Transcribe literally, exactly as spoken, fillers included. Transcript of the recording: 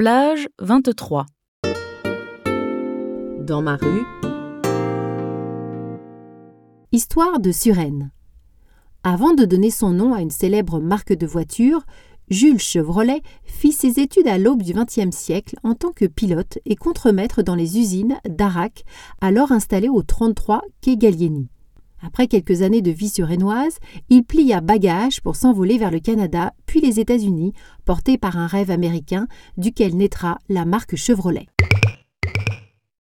Plage vingt-trois. Dans ma rue. Histoire de Suresnes. Avant de donner son nom à une célèbre marque de voiture, Jules Chevrolet fit ses études à l'aube du vingtième siècle en tant que pilote et contremaître dans les usines d'Arac, alors installées au trente-trois quai Gallieni. Après quelques années de vie suresnoise, il plia bagages pour s'envoler vers le Canada, puis les États-Unis, porté par un rêve américain duquel naîtra la marque Chevrolet.